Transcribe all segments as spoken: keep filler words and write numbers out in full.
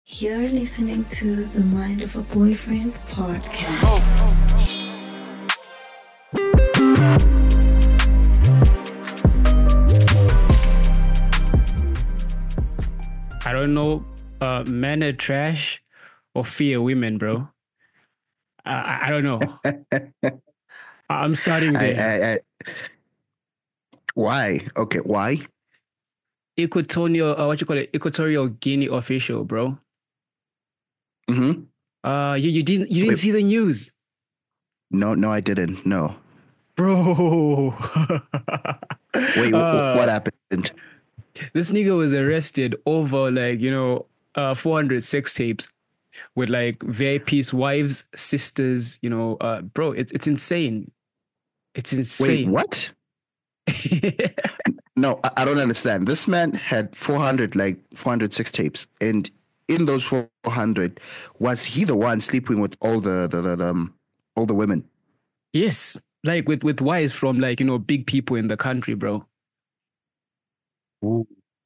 You're listening to the Mind of a Boyfriend podcast. I don't know, uh, men are trash or fear women, bro. I, I I don't know. I'm starting I, there. I, I, why? Okay, why? Equatorial, uh, what you call it? Equatorial Guinea official, bro. Mm-hmm. Uh, you, you didn't you didn't Wait, see the news, no, no, I didn't. No. bro. Wait, wh- what uh, happened? this nigga was arrested over like you know, uh, four hundred sex tapes with like V I P's wives, sisters. You know, uh, bro, it, it's insane. It's Wait, insane. what? No, I, I don't understand. This man had four hundred, like four hundred six tapes, and in those four hundred, was he the one sleeping with all the the, the, the um, all the women? Yes, like with with wives from like you know big people in the country, bro. Ooh.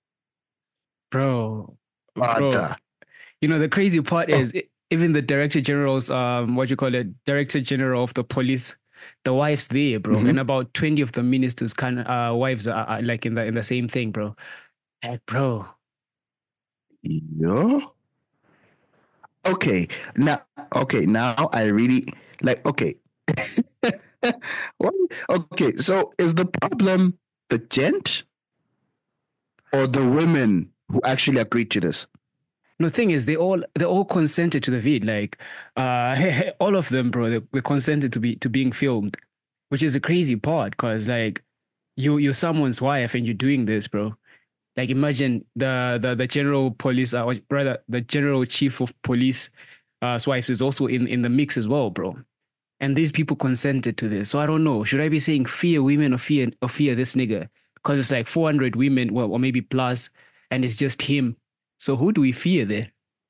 Bro, bro. Father. You know the crazy part Oh, is e- even the director general's um what you call it, director general of the police, the wives there, bro, mm-hmm. and about twenty of the ministers kind of uh wives are, are like in the in the same thing, bro. Like, bro. Yeah. Okay, now, okay, now I really like. Okay, what? Okay, so is the problem the gent or the women who actually agreed to this? No, thing is, they all they all consented to the vid, like uh all of them, bro. They, they consented to be to being filmed, which is the crazy part, because like you you're someone's wife and you're doing this, bro. Like imagine the the the general police, uh, or rather the general chief of police, uh, wife is also in in the mix as well, bro. And these people consented to this, so I don't know. Should I be saying fear women or fear or fear this nigga? Because it's like four hundred women, well, or maybe plus, and it's just him. So who do we fear there?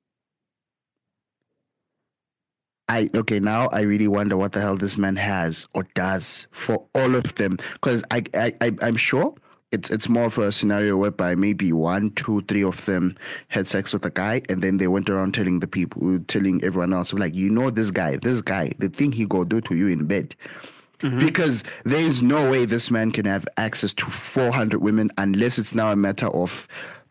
I okay, now I really wonder what the hell this man has or does for all of them. Because I, I I I'm sure it's it's more of a scenario whereby maybe one, two, three of them had sex with a guy, and then they went around telling the people, telling everyone else, like, you know, this guy, this guy, the thing he go do to you in bed. Mm-hmm. Because there is no way this man can have access to four hundred women unless it's now a matter of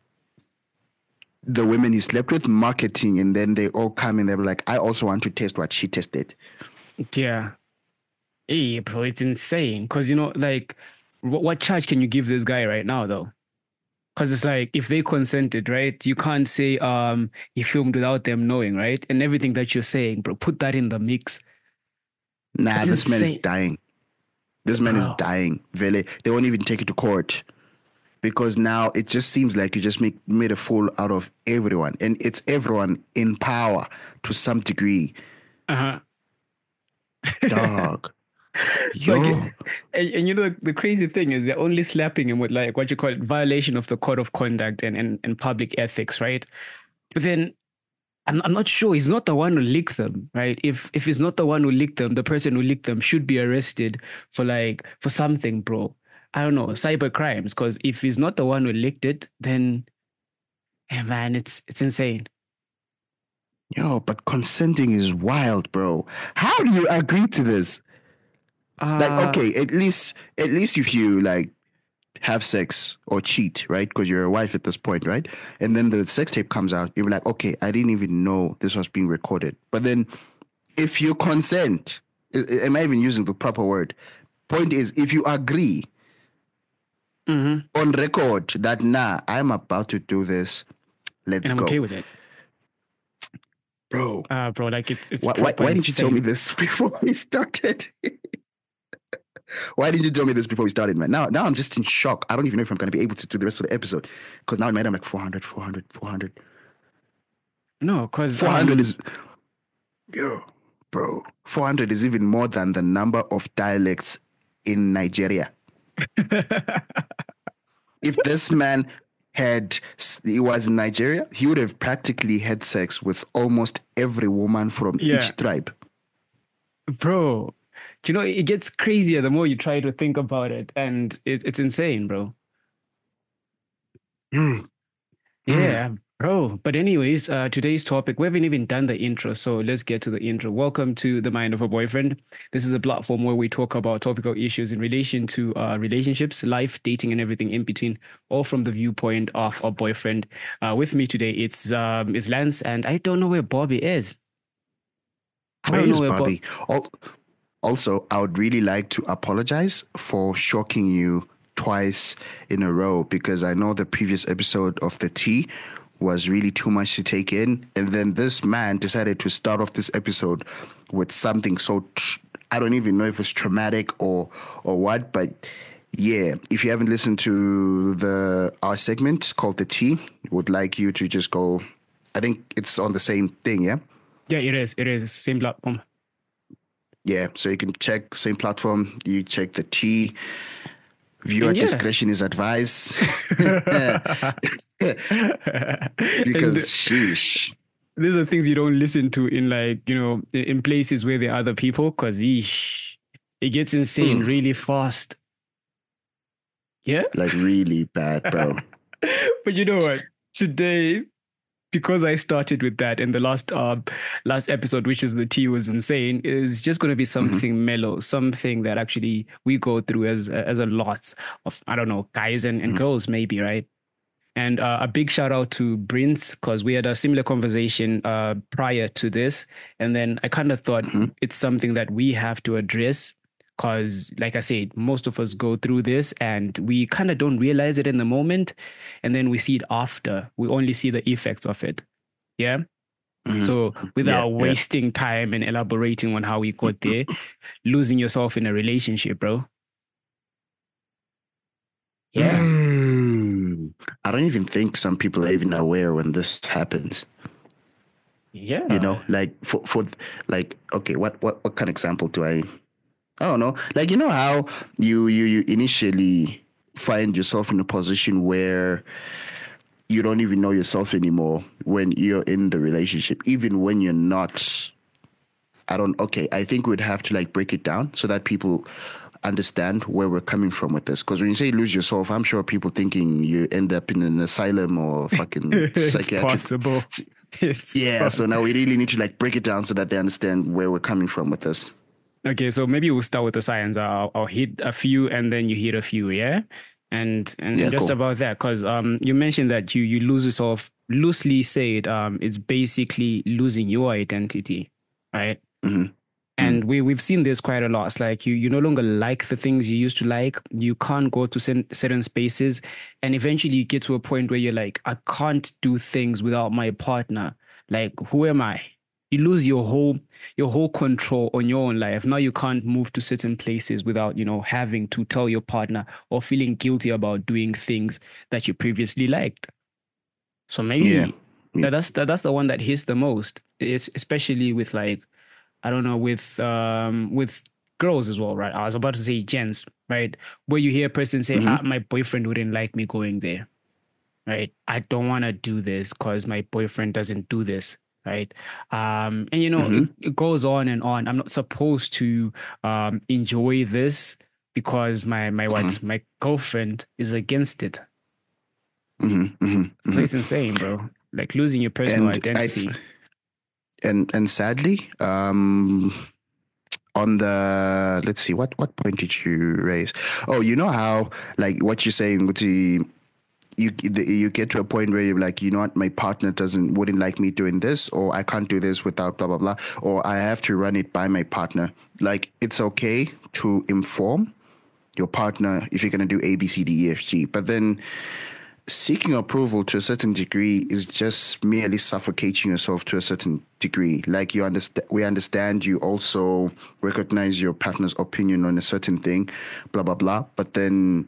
the women he slept with marketing, and then they all come and they're like, I also want to test what she tested. Yeah, hey, bro, it's insane. Because you know, like, what, what charge can you give this guy right now, though? Because it's like if they consented, right? You can't say um he filmed without them knowing, right? And everything that you're saying, bro, put that in the mix. Nah, It's this man is insane, dying. This man is bro. dying. Really, they won't even take it to court because now it just seems like you just make made a fool out of everyone, and it's everyone in power to some degree. Uh huh. Dog, It's like, yo, and, and you know, the, the crazy thing is they're only slapping him with like what you call it, violation of the code of conduct and, and, and public ethics, right? But then I'm, I'm not sure he's not the one who leaked them, right? If if he's not the one who leaked them, the person who leaked them should be arrested for like for something, bro. I don't know, cyber crimes. Because if he's not the one who leaked it, then yeah, man, it's it's insane. yo, but consenting is wild, bro. How do you agree to this? Like, Uh okay, at least at least if you like have sex or cheat, right? Because you're a wife at this point, right? And then the sex tape comes out, you're like, okay, I didn't even know this was being recorded. But then if you consent, am I even using the proper word? Point is, if you agree mm-hmm. on record that, nah, I'm about to do this, let's And I'm go. okay with it. Bro, Uh bro, like it's it's why, why, proper why didn't you tell me insane. this before we started? Why didn't you tell me this before we started, man? Now, now I'm just in shock. I don't even know if I'm going to be able to do the rest of the episode because now in my head I'm like four hundred, four hundred, four hundred. No, because four hundred um is, yo, bro, four hundred is even more than the number of dialects in Nigeria. If this man had, he was in Nigeria, he would have practically had sex with almost every woman from yeah, each tribe. bro. You know, it gets crazier the more you try to think about it, and it, it's insane, bro. Mm. Yeah, Bro, but anyways, uh, today's topic, we haven't even done the intro, so let's get to the intro. Welcome to The Mind of a Boyfriend. This is a platform where we talk about topical issues in relation to uh, relationships, life, dating, and everything in between, all from the viewpoint of a boyfriend. Uh, with me today, it's um, it's Lance, and I don't know where Bobby is. I Where don't know is where Bobby. Bobby? Al- Also, I would really like to apologize for shocking you twice in a row because I know the previous episode of the tea was really too much to take in. And then this man decided to start off this episode with something so, tr- I don't even know if it's traumatic or or what, but yeah, if you haven't listened to the our segment called the tea, would like you to just go, I think it's on the same thing, yeah? Yeah, it is. It is. Same platform. Yeah, so you can check same platform. You check the T. Viewer And yeah. discretion is advised. And Because sheesh. these are things you don't listen to in like, you know, i- in places where there are other people, because it gets insane Mm. really fast. Yeah. Like really bad, bro. But you know what? Today, because I started with that in the last uh, last episode, which is the tea was insane, is just going to be something mellow, something that actually we go through as as a lot of, I don't know, guys and, and Mhm. girls maybe, right? And uh, a big shout out to Brince, because we had a similar conversation uh, prior to this. And then I kind of thought Mhm. it's something that we have to address because, like I said, most of us go through this and we kind of don't realize it in the moment. And then we see it after. We only see the effects of it. Yeah. Mhm. So without Yeah, yeah. wasting time and elaborating on how we got there, losing yourself in a relationship, bro. Yeah. Mm. I don't even think some people are even aware when this happens. Yeah. You know, like for for like okay, what what what kind of example do I? I don't know. Like you know how you you you initially find yourself in a position where you don't even know yourself anymore when you're in the relationship, even when you're not. I don't. Okay, I think we'd have to like break it down so that people understand where we're coming from with this. Because when you say lose yourself, I'm sure people thinking you end up in an asylum or fucking It's psychiatric. possible. It's Yeah. So now we really need to like break it down so that they understand where we're coming from with this. Okay, so maybe we'll start with the science. I'll, I'll hit a few and then you hit a few, yeah? And and, Yeah, and just cool. about that, because um you mentioned that you you lose yourself, loosely said, um it's basically losing your identity, right? Mhm. And we we've seen this quite a lot. It's like you you no longer like the things you used to like. You can't go to cer- certain spaces, and eventually you get to a point where you're like, I can't do things without my partner. Like, who am I? You lose your whole your whole control on your own life. Now you can't move to certain places without, you know, having to tell your partner or feeling guilty about doing things that you previously liked. So Yeah. maybe Yeah. that, that's that, that's the one that hits the most. It's especially with like, I don't know, with um with girls as well, right? I was about to say gents, right? Where you hear a person say, Mhm. ah, my boyfriend wouldn't like me going there, right? I don't want to do this because my boyfriend doesn't do this, right? Um, and you know, it, Mhm. it goes on and on. I'm not supposed to um enjoy this because my my what Mhm. my girlfriend is against it. Mhm. Mhm. So Mhm. it's insane, bro. Like losing your personal And I identity. and and sadly, um, on the let's see, what what point did you raise? Oh, you know how like what you're saying with the you you get to a point where you're like, you know what, my partner doesn't wouldn't like me doing this, or I can't do this without blah blah blah, or I have to run it by my partner. Like it's okay to inform your partner if you're gonna do A B C D E F G, but then seeking approval to a certain degree is just merely suffocating yourself to a certain degree. Like you understand, we understand you also recognize your partner's opinion on a certain thing, blah blah blah. But then,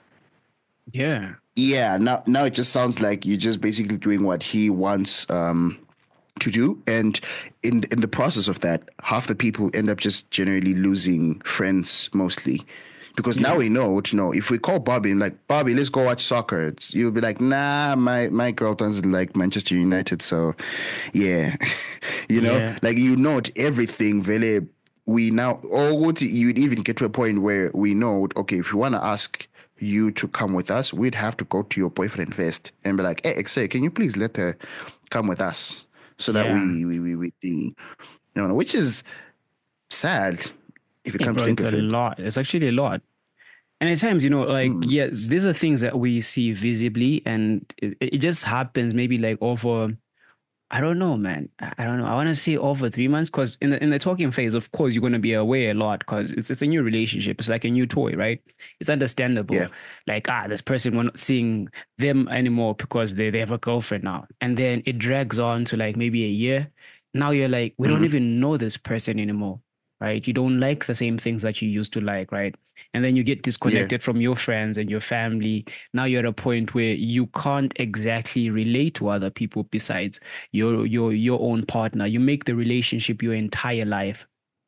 Yeah. yeah, now now it just sounds like you're just basically doing what he wants um, to do, and in in the process of that, half the people end up just generally losing friends mostly. Because Yeah. now we know what you know. If we call Bobby and like, Bobby, let's go watch soccer, it's, you'll be like, nah, my my girl doesn't like Manchester United, so yeah, you know, Yeah. like you note everything. Very, we now, or what you'd even get to a point where we know, okay, if you want to ask you to come with us, we'd have to go to your boyfriend first and be like, hey, X A, can you please let her come with us so that Yeah. we we we, we the, you know, which is sad if you Hey, come bro, to think it's of a it. lot. It's actually a lot. And at times, you know, like, Mm. yes, these are things that we see visibly, and it, it just happens maybe like over, I don't know, man. I I don't know. I want to say over three months because in the in the talking phase, of course, you're going to be away a lot because it's it's a new relationship. It's like a new toy, right? It's Yeah. understandable. Like, ah, this person, we're not seeing them anymore because they, they have a girlfriend now. And then it drags on to like maybe a year. Now you're like, we don't Mhm. even know this person anymore, right? You don't like the same things that you used to like, right? And then you get disconnected from your friends and your family. Now you're at a point where you can't exactly relate to other people besides your your your own partner. You make the relationship your entire life.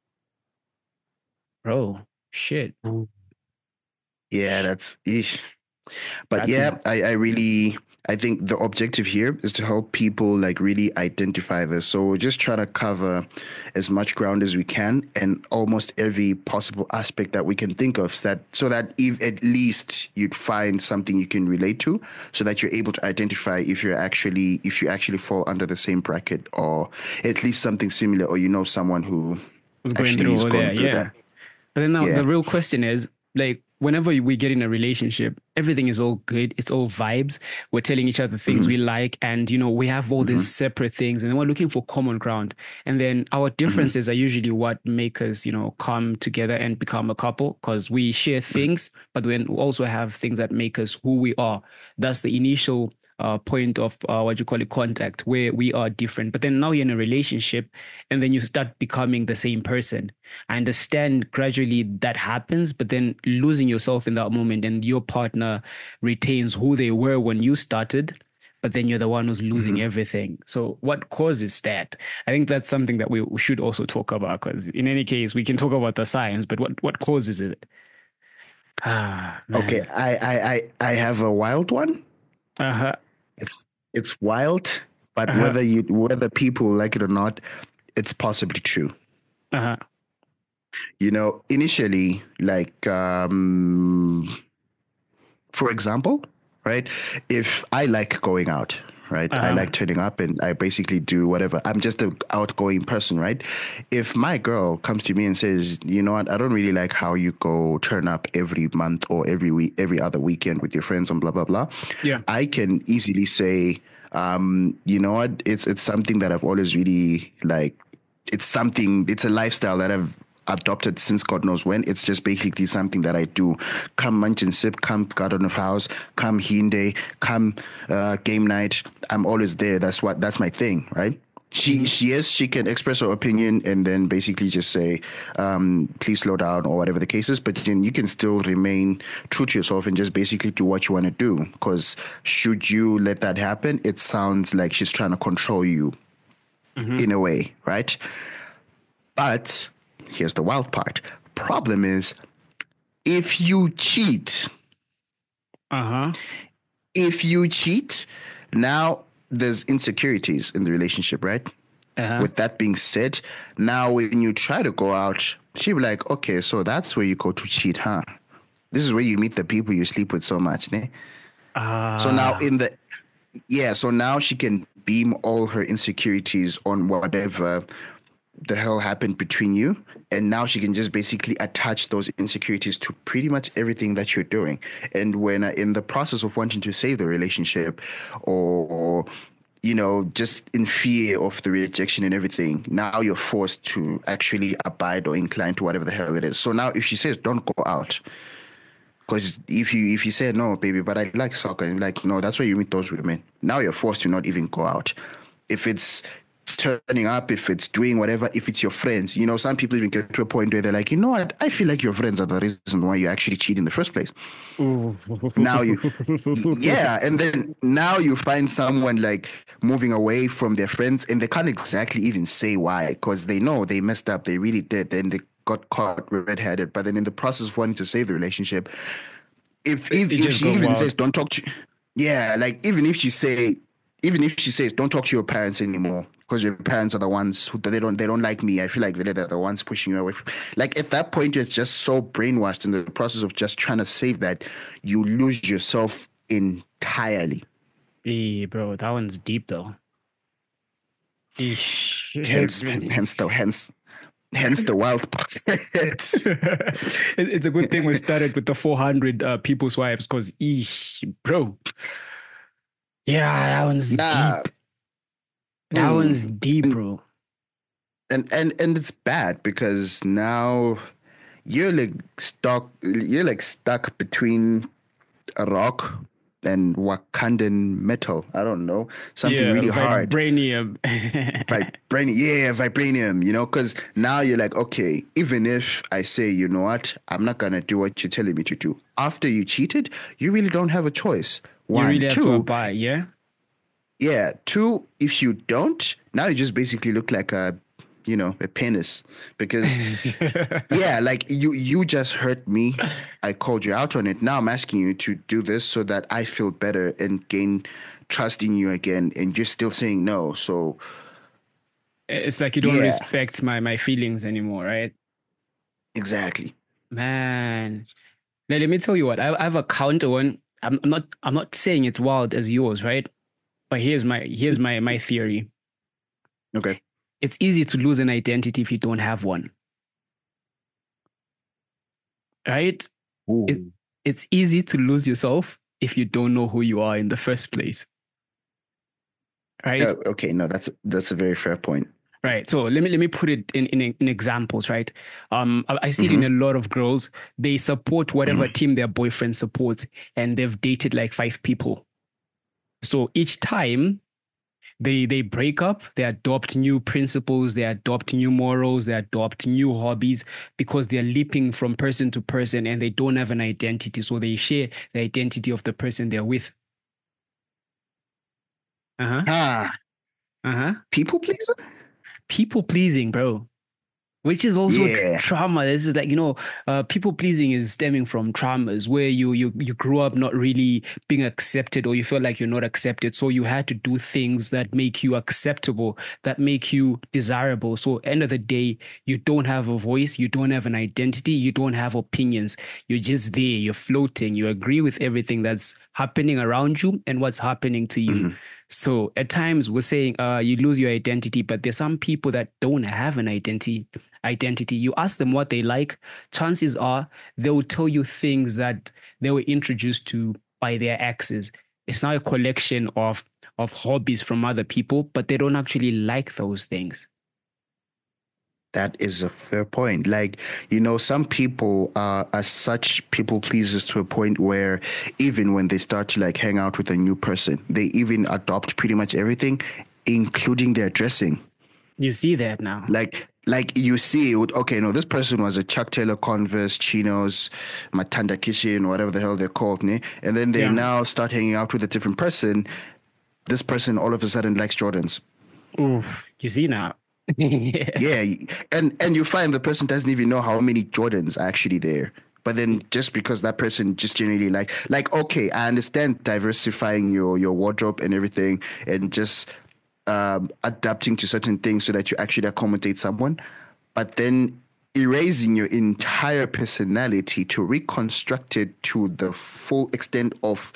Bro, shit. Yeah, that's eesh. But That's a yeah, I, I really I think the objective here is to help people like really identify this. So we're just trying to cover as much ground as we can and almost every possible aspect that we can think of so that so that if at least you'd find something you can relate to so that you're able to identify if you're actually if you actually fall under the same bracket or at least something similar or you know someone who was going actually through is over going there, through yeah. that. But then now Yeah. the real question is like whenever we get in a relationship, everything is all good. It's all vibes. We're telling each other things Mhm. we like, and you know we have all these Mhm. separate things, and then we're looking for common ground. And then our differences are usually what make us, you know, come together and become a couple because we share things, but then we also have things that make us who we are. That's the initial uh, point of uh, what you call it contact, where we are different. But then now you're in a relationship, and then you start becoming the same person. I understand gradually that happens, but then losing yourself in that moment and your partner retains who they were when you started, but then you're the one who's losing Mhm. everything. So what causes that? I think that's something that we should also talk about because in any case, we can talk about the science, but what, what causes it? Ah, Okay, man. I, I I I have a wild one. Uh-huh. It's it's wild, but Uh-huh. whether you whether people like it or not, it's possibly true. Uh-huh. You know, initially, like um, for example, right? If I like going out, right? I Uh-huh. like turning up and I basically do whatever. I'm just an outgoing person, right? If my girl comes to me and says, you know what, I don't really like how you go turn up every month or every week, every other weekend with your friends and blah, blah, blah. Yeah. I can easily say, um, you know what, it's it's something that I've always really like it's something it's a lifestyle that I've adopted since God knows when. It's just basically something that I do. Come munch and sip, come garden of house, come Hyundai, come uh, game night. I'm always there. That's what that's my thing, right? She Mhm. she is she can express her opinion and then basically just say, um, please slow down or whatever the case is. But then you can still remain true to yourself and just basically do what you want to do. Because should you let that happen, it sounds like she's trying to control you Mhm. in a way, right? But here's the wild part. Problem is, if you cheat, Uh-huh. if you cheat, now there's insecurities in the relationship, right? Uh-huh. With that being said, now when you try to go out, she'll be like, okay, so that's where you go to cheat, huh? This is where you meet the people you sleep with so much, ne? So now Ah. in the yeah, so now she can beam all her insecurities on whatever the hell happened between you, and now she can just basically attach those insecurities to pretty much everything that you're doing. And when uh, in the process of wanting to save the relationship, or, or you know, just in fear of the rejection and everything, now you're forced to actually abide or incline to whatever the hell it is. So now if she says don't go out, because if you if you say no, baby, but I like soccer, and like no, that's where you meet those women. Now you're forced to not even go out. If it's turning up, if it's doing whatever, if it's your friends, you know, some people even get to a point where they're like, you know what, I feel like your friends are the reason why you actually cheat in the first place. Ooh. Now you, yeah, and then now you find someone like moving away from their friends, and they can't exactly even say why because they know they messed up, they really did, then they got caught red-handed. But then in the process of wanting to save the relationship, if if It if just she goes even wild. says don't talk to, yeah, like even if she say even if she says don't talk to your parents anymore because your parents are the ones who they don't they don't like me. I feel like they're the ones pushing you away from. Like at that point, you're just so brainwashed in the process of just trying to save that you lose yourself entirely. Hey, bro, that one's deep though. Eesh. Hence, hence the hence. Hence the wealth part. it's, it's a good thing we started with the four hundred uh, people's wives because, eesh, bro. Yeah, that one's nah. deep. That mm. one's deep, bro. And and and it's bad because now you're like stuck. You're like stuck between a rock and Wakandan metal. I don't know, something yeah, really hard. Vibranium. Vibranium, yeah, vibranium. You know, because now you're like, okay, even if I say, you know what, I'm not gonna do what you're telling me to do. After you cheated, you really don't have a choice. One, you really have two, to abide, yeah. Yeah. Two, if you don't, now you just basically look like a, you know, a penis because yeah, like you, you just hurt me. I called you out on it. Now I'm asking you to do this so that I feel better and gain trust in you again. And you're still saying no. So it's like you don't yeah. respect my, my feelings anymore, right? Exactly. Man. Now, let me tell you what, I, I have a counter one. I'm, I'm not, I'm not saying it's wild as yours, right? But here's my, here's my, my theory. Okay. It's easy to lose an identity if you don't have one. Right? It, it's easy to lose yourself if you don't know who you are in the first place. Right? Uh, okay, no, that's that's a very fair point. Right. So let me let me put it in, in, in examples, right? Um, I, I see mm-hmm. it in a lot of girls. They support whatever mm-hmm. team their boyfriend supports, and they've dated like five people. So each time They they break up, they adopt new principles, they adopt new morals, they adopt new hobbies because they're leaping from person to person and they don't have an identity. So they share the identity of the person they're with. Uh-huh. Ah. Uh-huh. People pleaser? People pleasing, bro. Which is also yeah. trauma. This is like, you know, uh, people pleasing is stemming from traumas where you you you grew up not really being accepted or you feel like you're not accepted. So you had to do things that make you acceptable, that make you desirable. So end of the day, you don't have a voice, you don't have an identity, you don't have opinions. You're just there, you're floating, you agree with everything that's happening around you and what's happening to you. Mm-hmm. So at times we're saying uh, you lose your identity, but there's some people that don't have an identity. Identity. You ask them what they like, chances are they will tell you things that they were introduced to by their exes. It's now a collection of of hobbies from other people, but they don't actually like those things. That is a fair point. Like, you know, some people are, are such people pleasers to a point where even when they start to like hang out with a new person, they even adopt pretty much everything, including their dressing. You see that now. Like, like you see, okay, no, this person was a Chuck Taylor Converse, chinos, Matanda Kitchen, whatever the hell they're called, ne? And then they yeah. now start hanging out with a different person. This person all of a sudden likes Jordans. Oof, you see now. yeah, and and you find the person doesn't even know how many Jordans are actually there. But then just because that person just generally like, like, okay, I understand diversifying your, your wardrobe and everything and just um, adapting to certain things so that you actually accommodate someone. But then erasing your entire personality to reconstruct it to the full extent of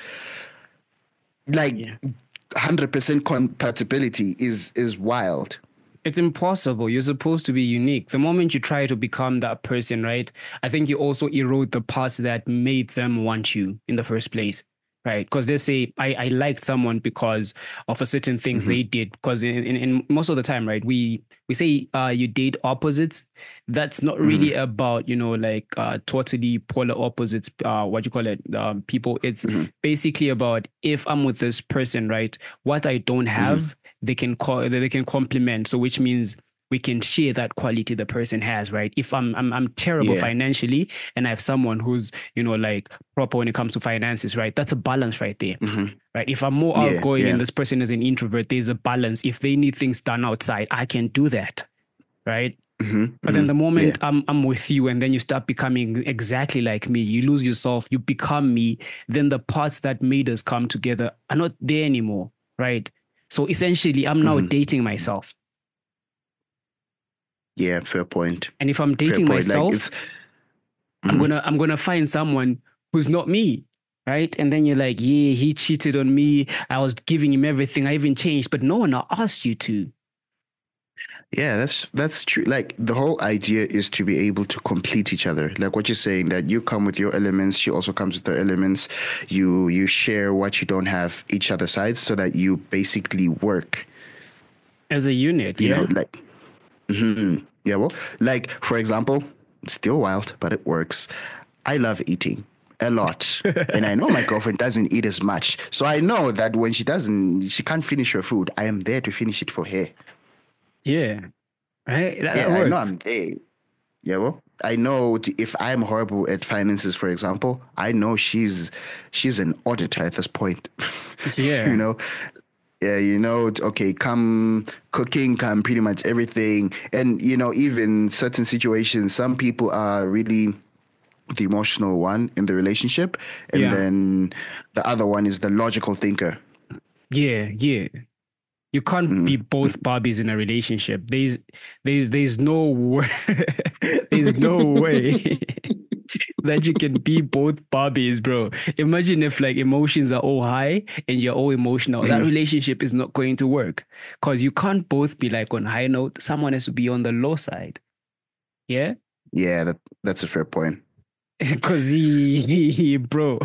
like yeah. one hundred percent compatibility is is wild. It's impossible. You're supposed to be unique. The moment you try to become that person, right, I think you also erode the parts that made them want you in the first place, right? Because they say, I, I liked someone because of a certain things mm-hmm. they did. Because in, in, in most of the time, right, we we say uh, you date opposites. That's not really mm-hmm. about, you know, like uh, totally polar opposites, uh, what you call it, um, people. It's mm-hmm. basically about if I'm with this person, right, what I don't have, mm-hmm. they can call they can complement. So which means we can share that quality the person has, right? If I'm I'm I'm terrible yeah. financially and I have someone who's, you know, like proper when it comes to finances, right? That's a balance right there. Mm-hmm. Right. If I'm more yeah, outgoing yeah. and this person is an introvert, there's a balance. If they need things done outside, I can do that. Right. Mm-hmm. But then the moment yeah. I'm I'm with you and then you start becoming exactly like me, you lose yourself, you become me, then the parts that made us come together are not there anymore. Right. So essentially, I'm now mm-hmm. dating myself. Yeah, fair point. And if I'm Fair dating point. Like myself, it's I'm mhm. gonna I'm gonna find someone who's not me. Right. And then you're like, yeah, he cheated on me. I was giving him everything. I even changed, but no one asked you to. Yeah, that's that's true. Like the whole idea is to be able to complete each other. Like what you're saying, that you come with your elements, she also comes with her elements. You you share what you don't have each other sides, so that you basically work. As a unit, You know, yeah. like mhm. Yeah, well, like for example, still wild, but it works. I love eating a lot. And I know my girlfriend doesn't eat as much. So I know that when she doesn't, she can't finish her food, I am there to finish it for her. Yeah. Right. That, that Yeah, I know works. I'm there. Yeah, well, I know t- if I'm horrible at finances, for example, I know she's she's an auditor at this point. You Yeah. know, yeah, you know, t- okay, come cooking, come pretty much everything, and you know, even certain situations, some people are really the emotional one in the relationship, and Yeah. then the other one is the logical thinker. Yeah. Yeah. You can't be Mm-hmm. both Barbies in a relationship. There's there's there's no way there's no way that you can be both Barbies, bro. Imagine if like emotions are all high and you're all emotional. That Mhm. relationship is not going to work because you can't both be like on high note. Someone has to be on the low side. Yeah. Yeah, that that's a fair point. Because he, he, he, bro.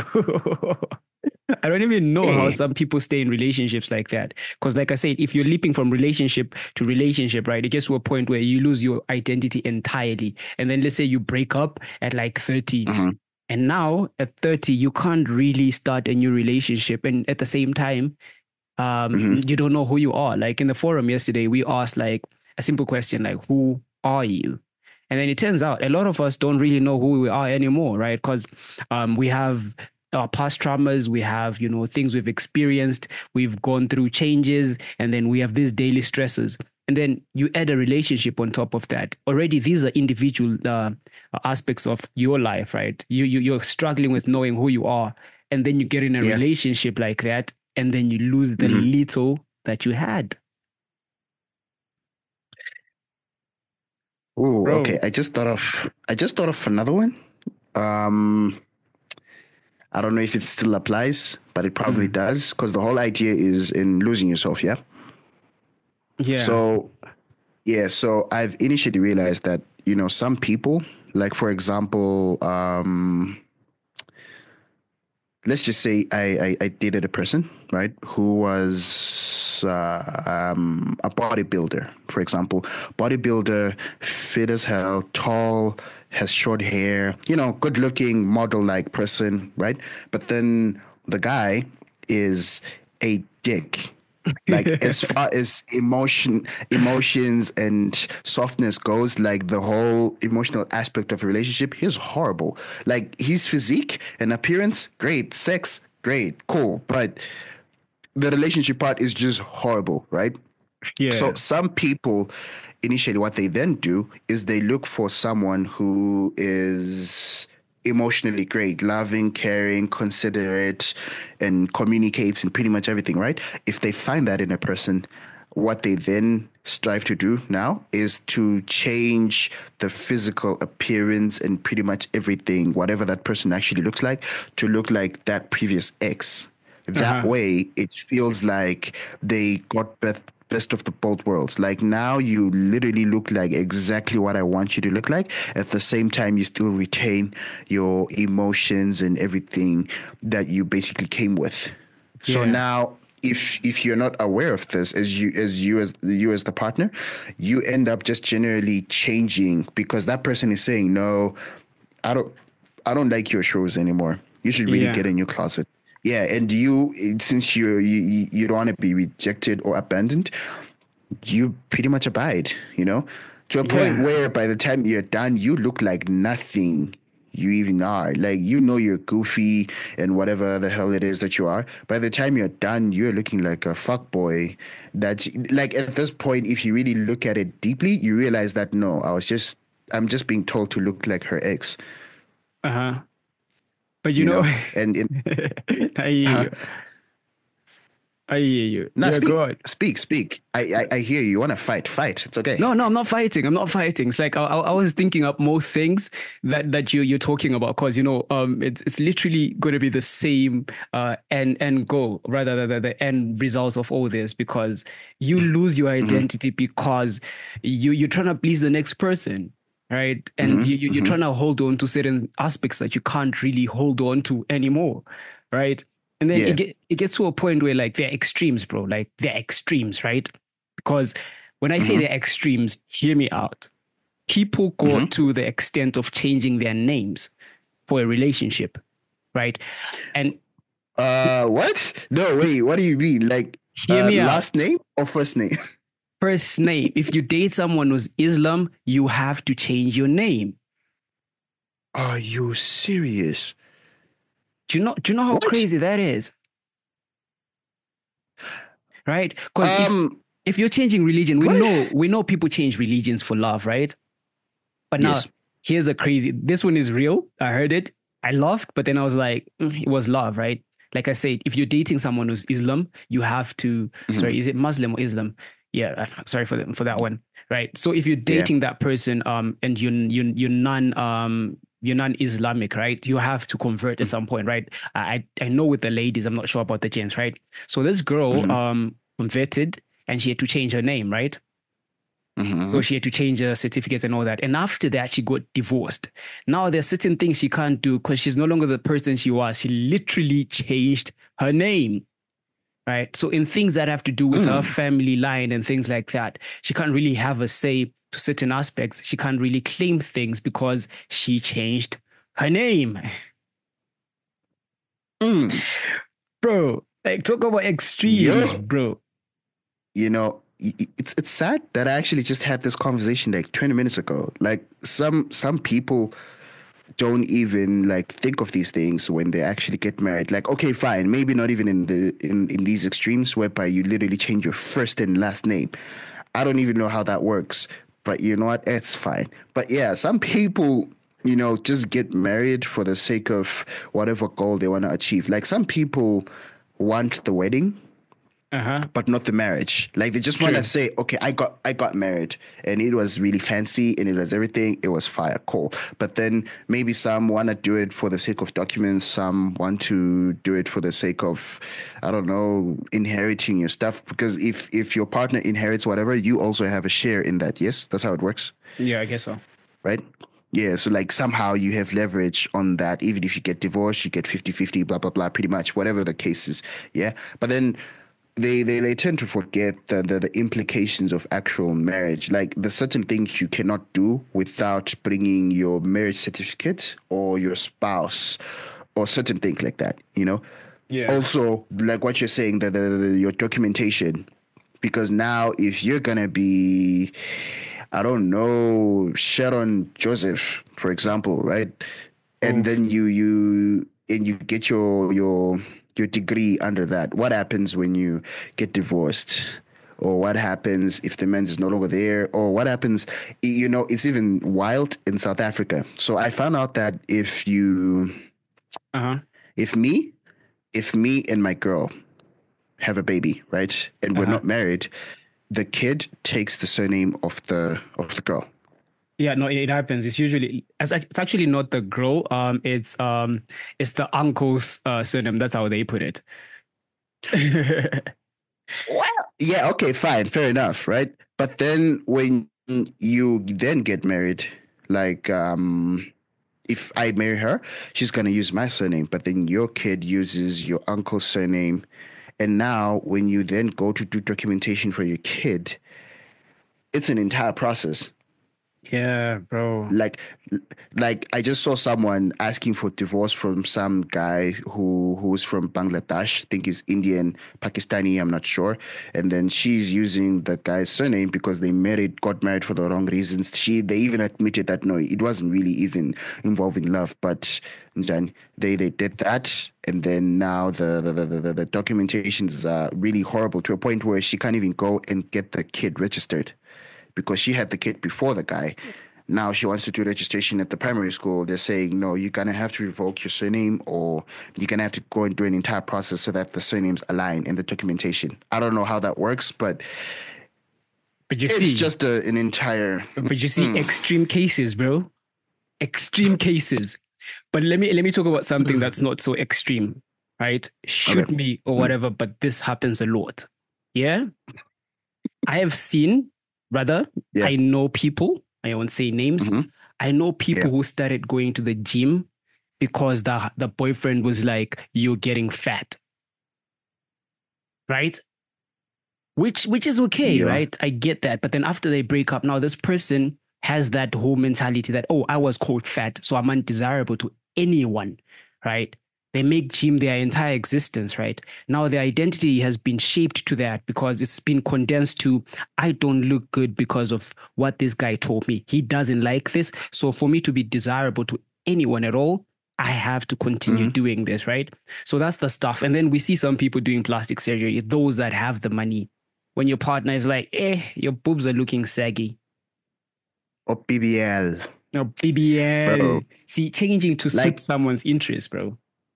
I don't even know how Yeah. some people stay in relationships like that. Because, like I said, if you're leaping from relationship to relationship, right, it gets to a point where you lose your identity entirely. And then let's say you break up at like thirty. Mhm. And now at thirty, you can't really start a new relationship. And at the same time, um, Mhm. you don't know who you are. Like in the forum yesterday, we asked like a simple question like, who are you? And then it turns out a lot of us don't really know who we are anymore, right? Because um, we have our past traumas, we have, you know, things we've experienced, we've gone through changes, and then we have these daily stresses. And then you add a relationship on top of that. Already, these are individual uh, aspects of your life, right? You, you you're struggling with knowing who you are, and then you get in a Yeah. relationship like that, and then you lose the Mhm. little that you had, Oh, okay. bro. I just thought of I just thought of another one. Um, I don't know if it still applies, but it probably Mm. does, because the whole idea is in losing yourself, yeah? Yeah. So, yeah, so I've initially realized that, you know, some people, like for example, um, let's just say I, I, I dated a person, right, who was uh, um, a bodybuilder, for example. Bodybuilder, fit as hell, tall, has short hair, you know, good looking, model like person, right? But then the guy is a dick. Like as far as emotion emotions and softness goes, like the whole emotional aspect of a relationship, he's horrible. Like his physique and appearance, great. Sex, great, cool. But the relationship part is just horrible, right? So Yeah. some people initially what they then do is they look for someone who is emotionally great, loving, caring, considerate, and communicates in pretty much everything, right? If they find that in a person, what they then strive to do now is to change the physical appearance and pretty much everything, whatever that person actually looks like, to look like that previous ex. That Uh-huh. way, it feels like they got best best of the both worlds. Like now, you literally look like exactly what I want you to look like. At the same time, you still retain your emotions and everything that you basically came with. So Yeah. now, if if you're not aware of this as you as you as you as the partner, you end up just generally changing because that person is saying, no, I don't I don't like your shows anymore. You should really Yeah. get in your closet. Yeah, and you since you you you don't want to be rejected or abandoned, you pretty much abide, you know, to a point Yeah. where by the time you're done, you look like nothing you even are. Like you know you're goofy and whatever the hell it is that you are. By the time you're done, you're looking like a fuck boy. That like at this point, if you really look at it deeply, you realize that no, I was just I'm just being told to look like her ex, Uh-huh. But you you know, know, and in I, I hear you. No, Yeah, speak, go on. speak, speak. I, I, I hear you. You want to fight? Fight. It's okay. No, no, I'm not fighting. I'm not fighting. It's like I, I, I was thinking up more things that that you you're talking about because you know um it's it's literally going to be the same uh end end goal rather than the, the end results of all this because you lose your identity because you you're trying to please the next person, right? And Mhm, you, you you're mhm. trying to hold on to certain aspects that you can't really hold on to anymore, right? And then Yeah. it get it gets to a point where like they're extremes, bro. Like they're extremes, right? Because when I say Mhm. they're extremes, hear me out. People go Mhm. to the extent of changing their names for a relationship, right? And Uh, what? No, wait. What do you mean? Like, hear uh, me last out. name or first name? First name. If you date someone who's Islam, you have to change your name. Are you serious? Do you know? Do you know how What? crazy that is? Right? Because if Um, if you're changing religion, we what? know we know people change religions for love, right? But now Yes. here's a crazy. This one is real. I heard it. I laughed, but then I was like, mm, it was love, right? Like I said, if you're dating someone who's Islam, you have to. Sorry, is it Muslim or Islam? Yeah, uh, sorry for the, for that one, right? So if you're Yeah. dating that person, um, and you you you're non um you're non-Islamic, right? You have to convert at some point, right? I I know with the ladies, I'm not sure about the gents, right? So this girl Mhm. um converted and she had to change her name, right? Mhm. So she had to change her certificates and all that. And after that, she got divorced. Now there's certain things she can't do because she's no longer the person she was. She literally changed her name. Right. So in things that have to do with her Mm. family line and things like that, she can't really have a say to certain aspects. She can't really claim things because she changed her name. Mm. Bro, like talk about extremes, Yo, bro. you know, y- y- it's it's sad that I actually just had this conversation like twenty minutes ago. Like some some people don't even like think of these things when they actually get married. Like, okay, fine, maybe not even in the in, in these extremes whereby you literally change your first and last name. I don't even know how that works, but you know what? It's fine. But yeah, some people, you know, just get married for the sake of whatever goal they want to achieve. Like some people want the wedding Uh-huh. but not the marriage. Like they just want to True. say, okay, I got I got married and it was really fancy and it was everything. It was fire, cool. But then maybe some want to do it for the sake of documents. Some want to do it for the sake of, I don't know, inheriting your stuff. Because if if your partner inherits whatever, you also have a share in that. Yes, that's how it works, Yeah, I guess so. right? Yeah, so like somehow you have leverage on that. Even if you get divorced, you get fifty-fifty, blah, blah, blah, pretty much, whatever the case is. Yeah. But then they, they, they tend to forget the, the, the implications of actual marriage. Like there's certain things you cannot do without bringing your marriage certificate or your spouse or certain things like that, you know? Yeah. Also, like what you're saying, the, the, the your documentation, because now if you're gonna be, I don't know, Sharon Joseph, for example, right? And Oof. then you you and you get your your your degree under that. What happens when you get divorced? Or what happens if the man is no longer there? Or what happens, you know, it's even wild in South Africa. So I found out that if you, Uh-huh. if me, if me and my girl have a baby, right, and we're Uh-huh. not married, the kid takes the surname of the of the girl. Yeah, no, it happens. It's usually it's, ac- it's actually not the girl. Um, it's um, it's the uncle's uh, surname. That's how they put it. Well, yeah, okay, fine, fair enough, right? But then when you then get married, like um if I marry her, she's gonna use my surname, but then your kid uses your uncle's surname. And now when you then go to do documentation for your kid, it's an entire process. Yeah, bro. like like I just saw someone asking for divorce from some guy who who's from Bangladesh. I think he's Indian, Pakistani, I'm not sure. And then she's using the guy's surname because they married, got married for the wrong reasons. She they even admitted that no, it wasn't really even involving love, but then they they did that, and then now the the the, the, the documentations are really horrible to a point where she can't even go and get the kid registered because she had the kid before the guy. now she wants to do registration at the primary school. They're saying, no, you're going to have to revoke your surname, or you're going to have to go and do an entire process so that the surnames align in the documentation. I don't know how that works, but, but you it's see, just a, an entire... But you see, Mm. extreme cases, bro. Extreme cases. But let me let me talk about something that's not so extreme, right? Shoot Okay. me or whatever, but this happens a lot. Yeah? I have seen, rather, Yeah. I know people, I won't say names. Mhm. I know people Yeah. who started going to the gym because the the boyfriend was like, you're getting fat. Right? Which which is okay, Yeah. right? I get that. But then after they break up, now this person has that whole mentality that, oh, I was called fat, so I'm undesirable to anyone, right? They make gym their entire existence, right? Now their identity has been shaped to that because it's been condensed to, I don't look good because of what this guy told me. He doesn't like this. So for me to be desirable to anyone at all, I have to continue Mhm. doing this, right? So that's the stuff. And then we see some people doing plastic surgery, those that have the money. When your partner is like, eh, your boobs are looking saggy. Or B B L. No, B B L. Bro. See, changing to Like- suit someone's interest, bro.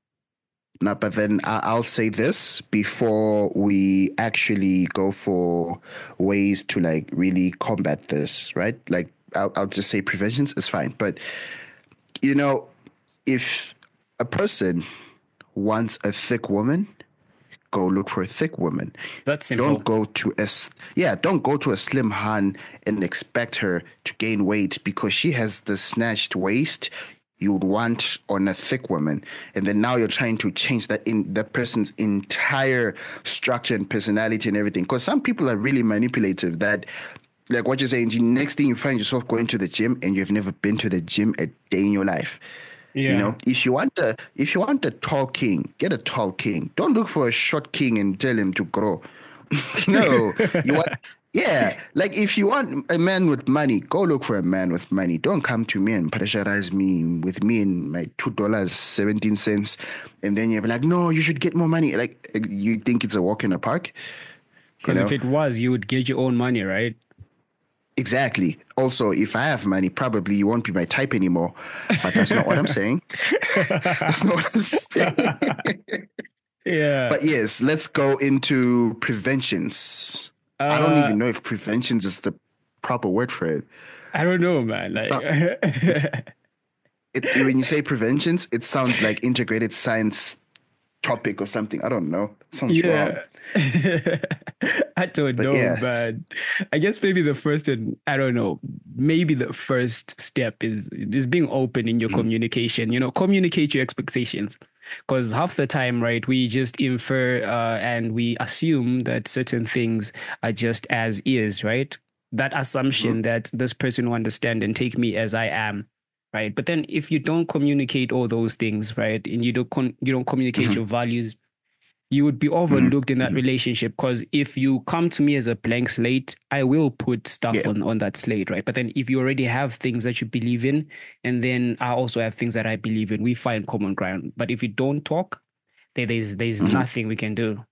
No, but then I- I'll say this before we actually go for ways to like really combat this, right? Like I'll, I'll just say preventions is fine. But, you know, if a person wants a thick woman, go look for a thick woman. That's simple. Don't go to a s- yeah. Don't go to a slim Han and expect her to gain weight because she has the snatched waist you'd want on a thick woman, and then now you're trying to change that in that person's entire structure and personality and everything. Because some people are really manipulative. That, like what you're saying, the next thing you find yourself going to the gym and you've never been to the gym a day in your life. Yeah. You know, if you want a if you want a tall king, get a tall king. Don't look for a short king and tell him to grow. No, you want yeah. Like if you want a man with money, go look for a man with money. Don't come to me and pressurize me with me and my two dollars seventeen cents, and then you're like, no, you should get more money. Like you think it's a walk in the park? You Because know? if it was, you would get your own money, right? Exactly. Also, if I have money, probably you won't be my type anymore. But that's not what I'm saying. That's not what I'm saying. Yeah. But yes, let's go into preventions. I don't Uh, even know if preventions is the proper word for it. I don't know, man. Like, not- It, when you say preventions, it sounds like integrated science topic or something. I don't know. It sounds wrong. yeah. I don't But know, yeah. man. I guess maybe the first and I don't know, maybe the first step is is being open in your Mm. communication. You know, communicate your expectations. Because half the time, right, we just infer uh, and we assume that certain things are just as is, right? That assumption that this person will understand and take me as I am, right? But then if you don't communicate all those things, right, and you don't con- you don't communicate Mhm. your values, you would be overlooked in that relationship. Because if you come to me as a blank slate, I will put stuff Yeah. on, on that slate, right? But then if you already have things that you believe in, and then I also have things that I believe in, we find common ground. But if you don't talk, then there's there's Mhm. nothing we can do.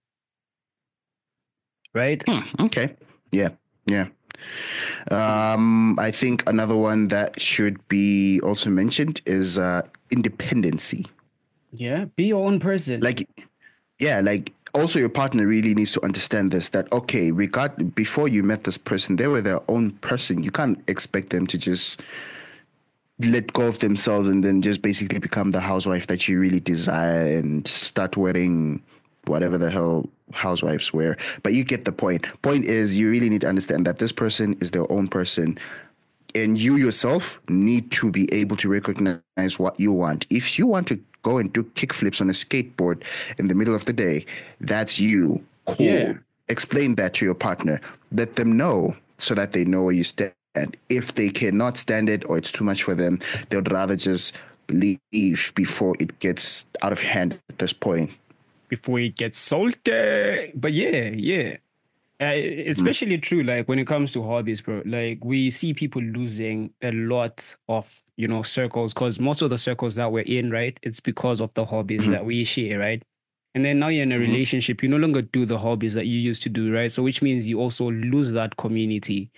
Right? Hmm, okay. Yeah. Yeah. Um, I think another one that should be also mentioned is uh, independency. Yeah. Be your own person. Like, yeah, like also your partner really needs to understand this, that okay, regard before you met this person, they were their own person. You can't expect them to just let go of themselves and then just basically become the housewife that you really desire and start wearing whatever the hell housewives wear. But you get the point. Point is, you really need to understand that this person is their own person. And you yourself need to be able to recognize what you want. If you want to go and do kickflips on a skateboard in the middle of the day, that's you. Cool. Yeah. Explain that to your partner. Let them know so that they know where you stand. If they cannot stand it or it's too much for them, they would rather just leave before it gets out of hand at this point. Before it gets salty. But yeah, yeah. Uh, especially true, like when it comes to hobbies, bro. Like we see people losing a lot of, you know, circles because most of the circles that we're in, right, it's because of the hobbies Mhm. that we share, right? And then now you're in a Mhm. relationship, you no longer do the hobbies that you used to do, right? So which means you also lose that community.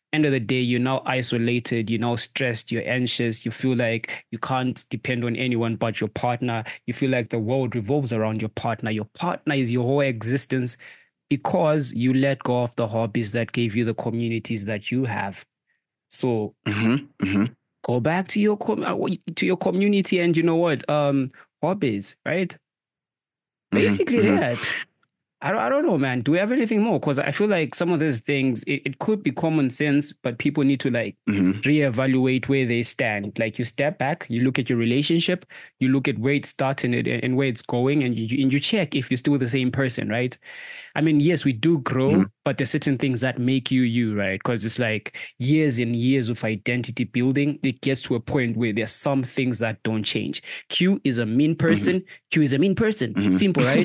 end of the day, you're now isolated, you're now stressed, you're anxious, you feel like you can't depend on anyone but your partner. You feel like the world revolves around your partner. Your partner is your whole existence because you let go of the hobbies that gave you the communities that you have. So Mm-hmm. Mm-hmm. go back to your com- uh, to your community, and you know what? Um, hobbies, right? Basically Mm-hmm. that. I don't, I don't know, man. Do we have anything more? Because I feel like some of these things, it, it could be common sense, but people need to like Mm-hmm. reevaluate where they stand. Like you step back, you look at your relationship, you look at where it's starting and, and where it's going, and you and you check if you're still the same person, right? I mean, yes, we do grow, Mm-hmm. but there's certain things that make you you, right? Because it's like years and years of identity building. It gets to a point where there's some things that don't change. Q is a mean person. Q is a mean person. Mm-hmm. Simple, right?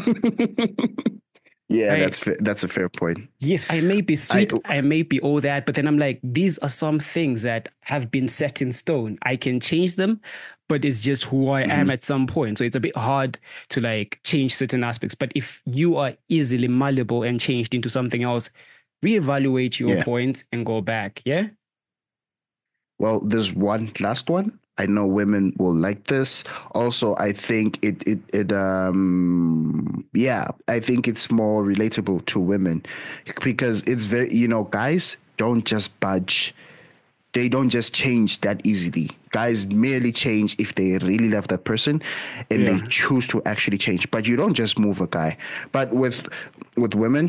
Yeah, Right. that's fa- that's a fair point. Yes, I may be sweet, I- I, may be all that, but then I'm like, these are some things that have been set in stone. I can change them, but it's just who I am Mhm. at some point. So it's a bit hard to like change certain aspects. But if you are easily malleable and changed into something else, reevaluate your Yeah. points and go back. Yeah. Well, there's one last one. I know women will like this. Also, I think it it it um yeah, I think it's more relatable to women because it's very, you know, guys don't just budge. They don't just change that easily. Guys merely change if they really love that person and Yeah. they choose to actually change. But you don't just move a guy. But with with women,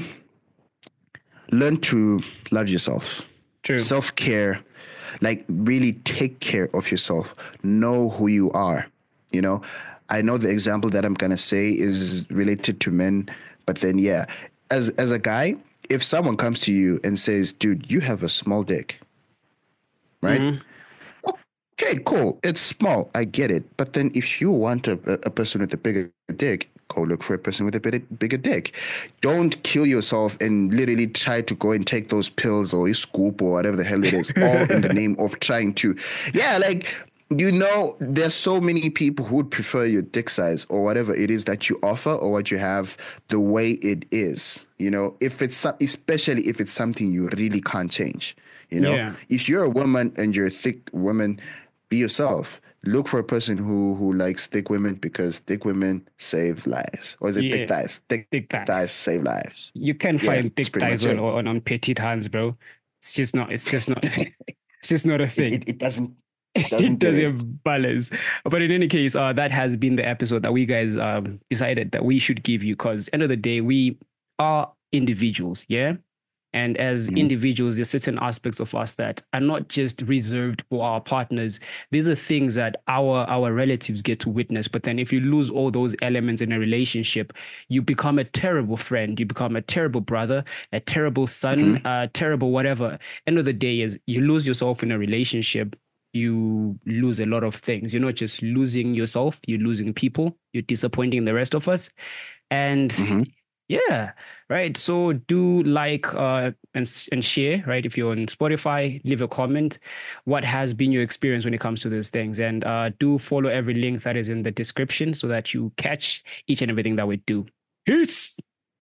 learn to love yourself. True. Self-care, like really take care of yourself. Know who you are. You know, I know the example that I'm gonna say is related to men, but then yeah, as as a guy, if someone comes to you and says, "Dude, you have a small dick," right? Mhm. Okay, cool. It's small. I get it. But then if you want a, a person with a bigger dick, go look for a person with a bigger, bigger dick. Don't kill yourself and literally try to go and take those pills or a scoop or whatever the hell it is, all in the name of trying to. Yeah, like, you know, there's so many people who would prefer your dick size or whatever it is that you offer or what you have the way it is. You know, if it's, some- especially if it's something you really can't change. You know, Yeah. if you're a woman and you're a thick woman, be yourself. Look for a person who who likes thick women because thick women save lives. Or is it Yeah. thick thighs? Thick, Thick thighs. thighs. save lives. You can Yeah, find that's thick pretty thighs much on, it. on on petite hands, bro. It's just not. It's just not. It's just not a It, thing. it, it doesn't It doesn't get doesn't it. have balance. But in any case, uh, that has been the episode that we guys um decided that we should give you because end of the day, we are individuals, yeah. And as Mhm. individuals, there's certain aspects of us that are not just reserved for our partners. These are things that our our relatives get to witness. But then if you lose all those elements in a relationship, you become a terrible friend. You become a terrible brother, a terrible son, uh, terrible whatever. End of the day is you lose yourself in a relationship. You lose a lot of things. You're not just losing yourself, you're losing people, you're disappointing the rest of us. And Mhm. yeah, right. So do like uh, and and share, right? If you're on Spotify, leave a comment. What has been your experience when it comes to these things? And uh, do follow every link that is in the description so that you catch each and everything that we do. Peace.